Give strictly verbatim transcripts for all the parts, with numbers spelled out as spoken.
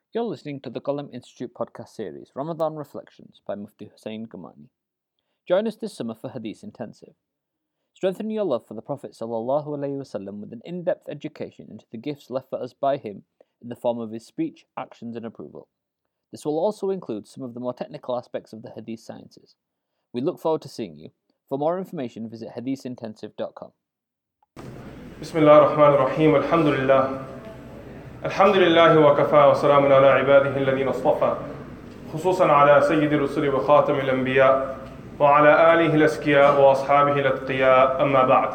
You're listening to the Qalam Institute podcast series, Ramadan Reflections by Mufti Hussain Gamani. Join us this summer for Hadith Intensive. Strengthen your love for the Prophet ﷺ with an in-depth education into the gifts left for us by him in the form of his speech, actions and approval. This will also include some of the more technical aspects of the Hadith sciences. We look forward to seeing you. For more information, visit hadith intensive dot com. Bismillah ar-Rahman ar-Rahim, alhamdulillah. Alhamdulillahi wa kafa wa salamun ala ibadihi alladhina astafa. Khususan ala sayyidi rusuli wa khatamil anbiya wa ala alihi al-askiya wa ashabihi al-atqiya, amma ba'd.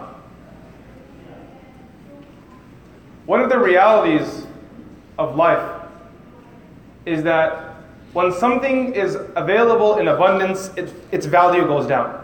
One of the realities of life is that when something is available in abundance, it, its value goes down.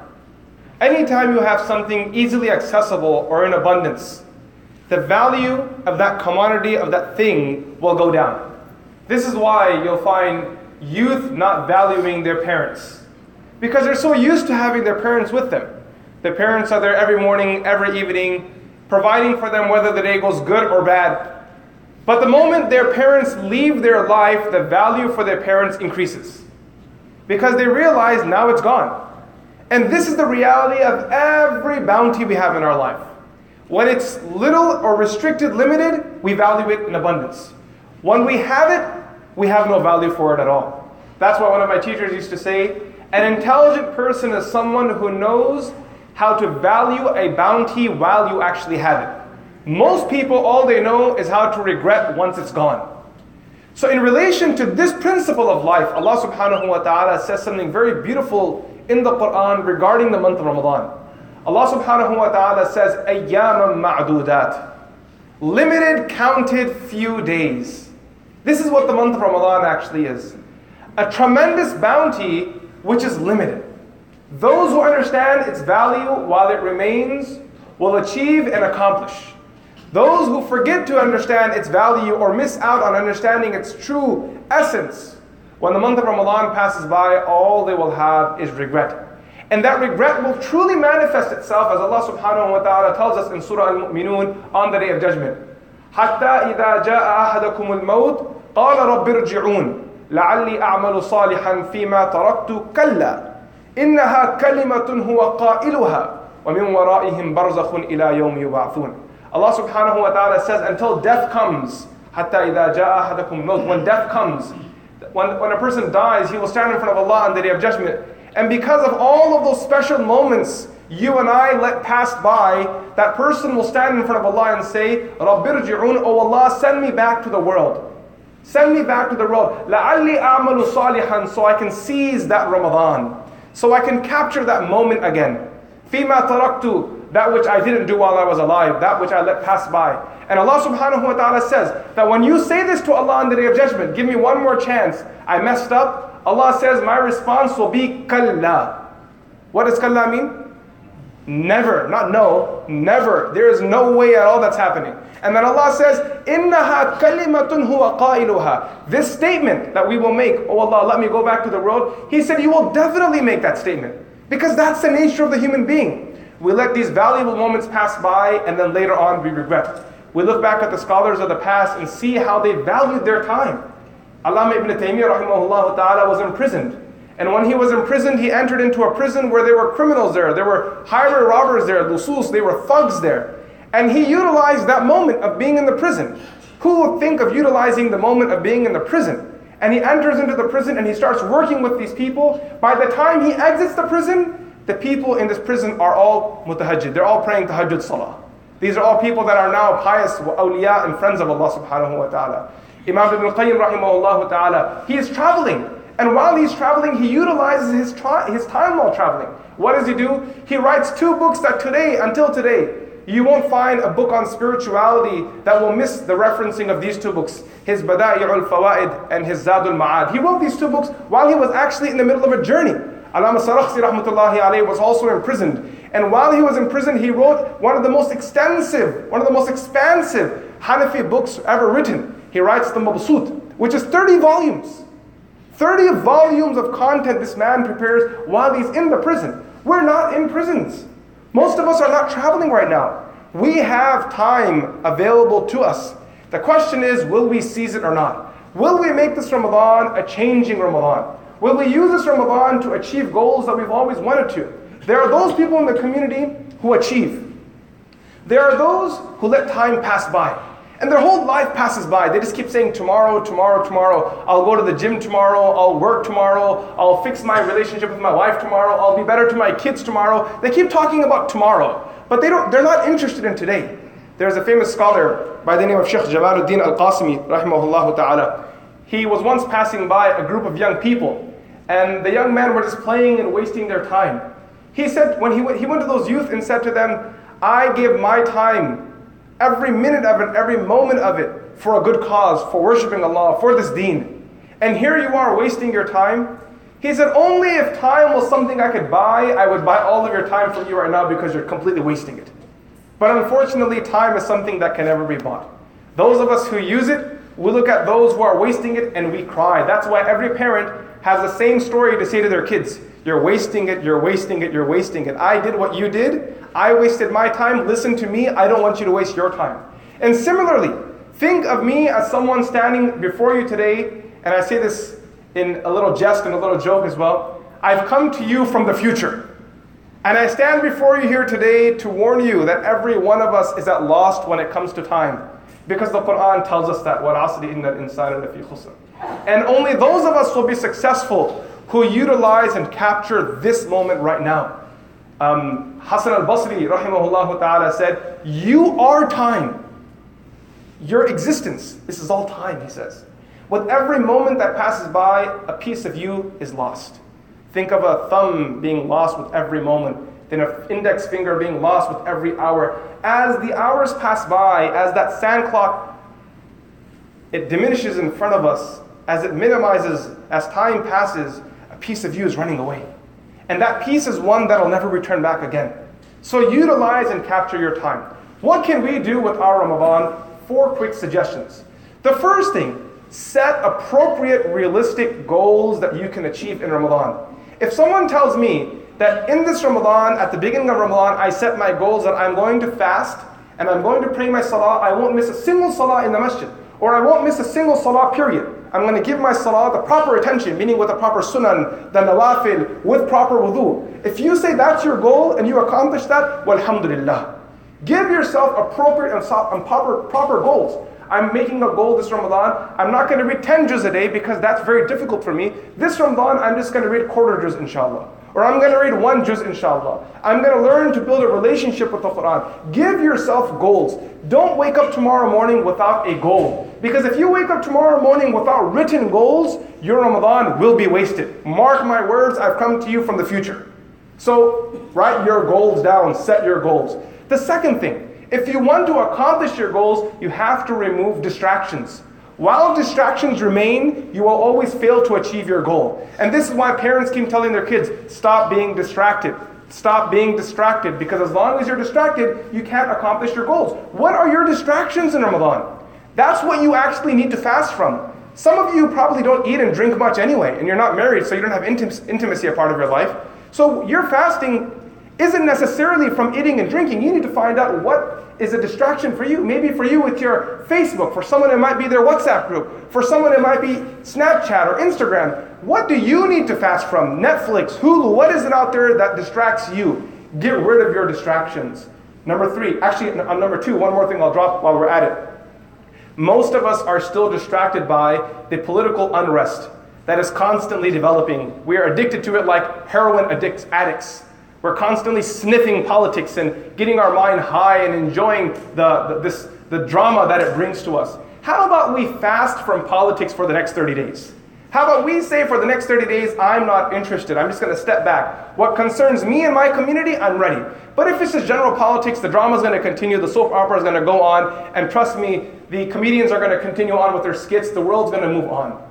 Anytime you have something easily accessible or in abundance, the value of that commodity, of that thing, will go down. This is why you'll find youth not valuing their parents, because they're so used to having their parents with them. Their parents are there every morning, every evening, providing for them whether the day goes good or bad. But the moment their parents leave their life, the value for their parents increases, because they realize now it's gone. And this is the reality of every bounty we have in our life. When it's little or restricted, limited, we value it in abundance. When we have it, we have no value for it at all. That's why one of my teachers used to say, an intelligent person is someone who knows how to value a bounty while you actually have it. Most people, all they know is how to regret once it's gone. So in relation to this principle of life, Allah subhanahu wa ta'ala says something very beautiful in the Quran regarding the month of Ramadan. Allah subhanahu wa ta'ala says, أَيَّامًا مَعْدُودَاتٍ, limited, counted, few days. This is what the month of Ramadan actually is. A tremendous bounty which is limited. Those who understand its value while it remains will achieve and accomplish. Those who forget to understand its value or miss out on understanding its true essence, when the month of Ramadan passes by, all they will have is regret. And that regret will truly manifest itself, as Allah subhanahu wa ta'ala tells us in Surah Al-Mu'minun on the Day of Judgment. حَتَّى إِذَا جَاءَ أَحَدَكُمُ الْمَوْتِ قَالَ رَبِّ ارْجِعُونَ لَعَلِّي أَعْمَلُ صَالِحًا فِيمَا تَرَكْتُ كَلَّا إِنَّهَا كَلِمَةٌ هُوَ قَائِلُهَا وَمِنْ وَرَائِهِمْ بَرْزَخٌ إِلَى يَوْمِ يُبْعَثُونَ. Allah subhanahu wa ta'ala says, until death comes, حَتَّى إِذَا جَاءَ أَحَدَكُمُ الْمَوْتِ, when death comes, when, when a person dies, he will stand in front of Allah on the Day of Judgment. And because of all of those special moments you and I let pass by, that person will stand in front of Allah and say, رَبِّ ارْجِعُونَ, oh Allah, send me back to the world. Send me back to the world. لَعَلِّي أَعْمَلُ صَالِحًا, so I can seize that Ramadan. So I can capture that moment again. فِيمَا تَرَكْتُ, that which I didn't do while I was alive, that which I let pass by. And Allah subhanahu wa ta'ala says that when you say this to Allah on the Day of Judgment, give me one more chance, I messed up, Allah says my response will be kalla. What does kalla mean? Never, not no, never. There is no way at all that's happening. And then Allah says, إِنَّهَا كَلِمَةٌ هُوَ قَائِلُهَا. This statement that we will make, oh Allah, let me go back to the world. He said, you will definitely make that statement. Because that's the nature of the human being. We let these valuable moments pass by and then later on we regret. We look back at the scholars of the past and see how they valued their time. Allama ibn Taymiyyah rahimahullah ta'ala was imprisoned. And when he was imprisoned, he entered into a prison where there were criminals there. There were highway robbers there, lusus, they were thugs there. And he utilized that moment of being in the prison. Who would think of utilizing the moment of being in the prison? And he enters into the prison and he starts working with these people. By the time he exits the prison, the people in this prison are all mutahajjid. They're all praying tahajjud salah. These are all people that are now pious awliya and friends of Allah subhanahu wa ta'ala. Imam Ibn Qayyim rahimahullah ta'ala, he is traveling. And while he's traveling, he utilizes his, tra- his time while traveling. What does he do? He writes two books that today, until today, you won't find a book on spirituality that will miss the referencing of these two books. His Bada'i'ul Fawaid and his Zadul Ma'ad. He wrote these two books while he was actually in the middle of a journey. Allama Sarakhsi rahmatullahi alayhi was also imprisoned. And while he was in prison, he wrote one of the most extensive, one of the most expansive Hanafi books ever written. He writes the Mabsut, which is thirty volumes. thirty volumes of content this man prepares while he's in the prison. We're not in prisons. Most of us are not traveling right now. We have time available to us. The question is, will we seize it or not? Will we make this Ramadan a changing Ramadan? Will we use this Ramadan to achieve goals that we've always wanted to? There are those people in the community who achieve. There are those who let time pass by. And their whole life passes by. They just keep saying tomorrow, tomorrow, tomorrow. I'll go to the gym tomorrow. I'll work tomorrow. I'll fix my relationship with my wife tomorrow. I'll be better to my kids tomorrow. They keep talking about tomorrow. But they don't, they're not interested in today. There's a famous scholar by the name of Sheikh Jamaluddin Al-Qasimi, rahimahullah ta'ala. He was once passing by a group of young people. And the young men were just playing and wasting their time. He said, when he went, he went to those youth and said to them, I give my time, every minute of it, every moment of it, for a good cause, for worshiping Allah, for this deen. And here you are wasting your time. He said, only if time was something I could buy, I would buy all of your time from you right now because you're completely wasting it. But unfortunately, time is something that can never be bought. Those of us who use it, we look at those who are wasting it and we cry. That's why every parent has the same story to say to their kids. You're wasting it, you're wasting it, you're wasting it. I did what you did. I wasted my time. Listen to me. I don't want you to waste your time. And similarly, think of me as someone standing before you today, and I say this in a little jest and a little joke as well. I've come to you from the future. And I stand before you here today to warn you that every one of us is at lost when it comes to time. Because the Quran tells us that, وَالْعَصْرِ إِنَّ الْإِنسَانَ لَفِي خُسْرٍ. And only those of us will be successful who utilize and capture this moment right now. Um, Hasan al-Basri, rahimahullah ta'ala, said, you are time. Your existence, this is all time, he says. With every moment that passes by, a piece of you is lost. Think of a thumb being lost with every moment, then an index finger being lost with every hour. As the hours pass by, as that sand clock, it diminishes in front of us, as it minimizes, as time passes, a piece of you is running away. And that piece is one that'll never return back again. So utilize and capture your time. What can we do with our Ramadan? Four quick suggestions. The first thing, set appropriate, realistic goals that you can achieve in Ramadan. If someone tells me that in this Ramadan, at the beginning of Ramadan, I set my goals that I'm going to fast and I'm going to pray my salah, I won't miss a single salah in the masjid, or I won't miss a single salah period. I'm going to give my salah the proper attention, meaning with the proper sunan, the nawafil, with proper wudu. If you say that's your goal and you accomplish that, well, alhamdulillah. Give yourself appropriate and proper, proper goals. I'm making a goal this Ramadan. I'm not going to read ten juz a day because that's very difficult for me. This Ramadan, I'm just going to read quarter juz, inshallah. Or I'm going to read one juz, inshallah. I'm going to learn to build a relationship with the Quran. Give yourself goals. Don't wake up tomorrow morning without a goal. Because if you wake up tomorrow morning without written goals, your Ramadan will be wasted. Mark my words, I've come to you from the future. So write your goals down, set your goals. The second thing, if you want to accomplish your goals, you have to remove distractions. While distractions remain, you will always fail to achieve your goal. And this is why parents keep telling their kids, stop being distracted. Stop being distracted, because as long as you're distracted, you can't accomplish your goals. What are your distractions in Ramadan? That's what you actually need to fast from. Some of you probably don't eat and drink much anyway, and you're not married, so you don't have intim- intimacy a part of your life. So your fasting isn't necessarily from eating and drinking. You need to find out what is a distraction for you. Maybe for you, it's your Facebook. For someone, it might be their WhatsApp group. For someone, it might be Snapchat or Instagram. What do you need to fast from? Netflix, Hulu, what is it out there that distracts you? Get rid of your distractions. Number three, actually, on number two, one more thing I'll drop while we're at it. Most of us are still distracted by the political unrest that is constantly developing. We are addicted to it like heroin addicts, addicts. We're constantly sniffing politics and getting our mind high and enjoying the, the, this, the drama that it brings to us. How about we fast from politics for the next thirty days? How about we say for the next thirty days, I'm not interested. I'm just going to step back. What concerns me and my community, I'm ready. But if it's just general politics, the drama is going to continue, the soap opera is going to go on, and trust me, the comedians are going to continue on with their skits, the world's going to move on.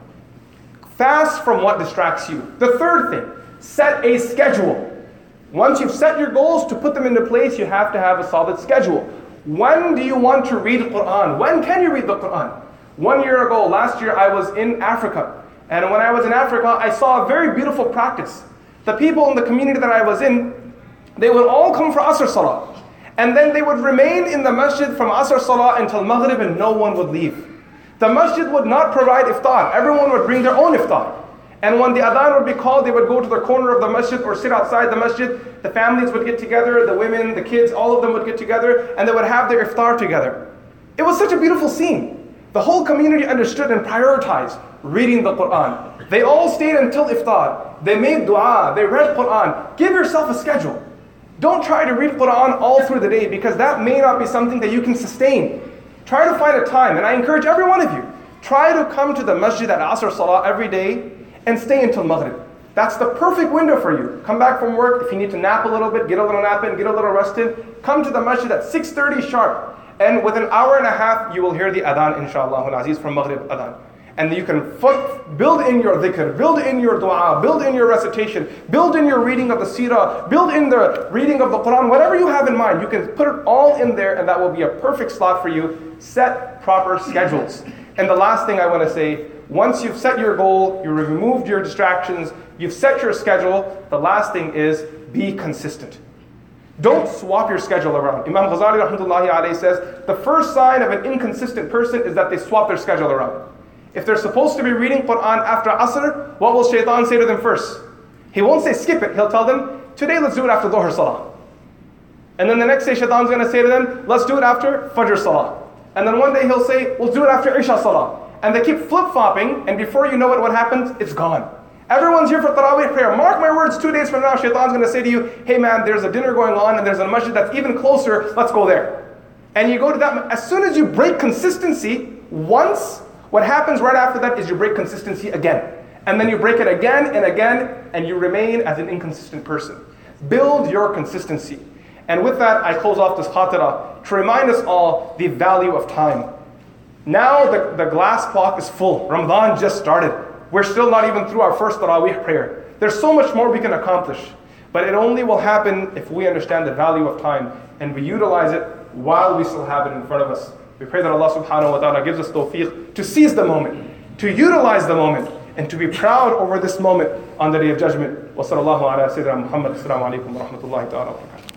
Fast from what distracts you. The third thing, set a schedule. Once you've set your goals, to put them into place, you have to have a solid schedule. When do you want to read the Quran? When can you read the Quran? One year ago, last year, I was in Africa. And when I was in Africa, I saw a very beautiful practice. The people in the community that I was in, they would all come for Asr Salah. And then they would remain in the masjid from Asr Salah until Maghrib, and no one would leave. The masjid would not provide iftar. Everyone would bring their own iftar. And when the adhan would be called, they would go to the corner of the masjid or sit outside the masjid. The families would get together, the women, the kids, all of them would get together, and they would have their iftar together. It was such a beautiful scene. The whole community understood and prioritized reading the Quran. They all stayed until iftar. They made dua, they read Quran. Give yourself a schedule. Don't try to read Quran all through the day, because that may not be something that you can sustain. Try to find a time, and I encourage every one of you, try to come to the masjid at Asr Salah every day and stay until Maghrib. That's the perfect window for you. Come back from work, if you need to nap a little bit, get a little nap in, get a little rest in, come to the masjid at six thirty sharp, and within an hour and a half, you will hear the adhan, inshallah al-aziz, from Maghrib adhan. And you can f- build in your dhikr, build in your dua, build in your recitation, build in your reading of the seerah, build in the reading of the Quran, whatever you have in mind, you can put it all in there, and that will be a perfect slot for you. Set proper schedules. And the last thing I want to say, once you've set your goal, you've removed your distractions, you've set your schedule, the last thing is be consistent. Don't swap your schedule around. Imam Ghazali rahmatullahi alayhi says, the first sign of an inconsistent person is that they swap their schedule around. If they're supposed to be reading Quran after Asr, what will Shaitan say to them first? He won't say skip it, he'll tell them, today let's do it after Dhuhr Salah. And then the next day Shaitan's going to say to them, let's do it after Fajr Salah. And then one day he'll say, we'll do it after Isha Salah. And they keep flip-flopping, and before you know it, what happens? It's gone. Everyone's here for Taraweeh prayer. Mark my words, two days from now, Shaitan's going to say to you, hey man, there's a dinner going on, and there's a masjid that's even closer, let's go there. And you go to that, as soon as you break consistency once, what happens right after that is you break consistency again. And then you break it again and again, and you remain as an inconsistent person. Build your consistency. And with that, I close off this khatira to remind us all the value of time. Now the, the glass clock is full. Ramadan just started. We're still not even through our first Taraweeh prayer. There's so much more we can accomplish. But it only will happen if we understand the value of time and we utilize it while we still have it in front of us. We pray that Allah subhanahu wa ta'ala gives us tawfiq to seize the moment, to utilize the moment, and to be proud over this moment on the Day of Judgment. Wa sallallahu ala sayyidina Muhammad. Assalamu alaikum wa rahmatullahi ta'ala wa barakatuh.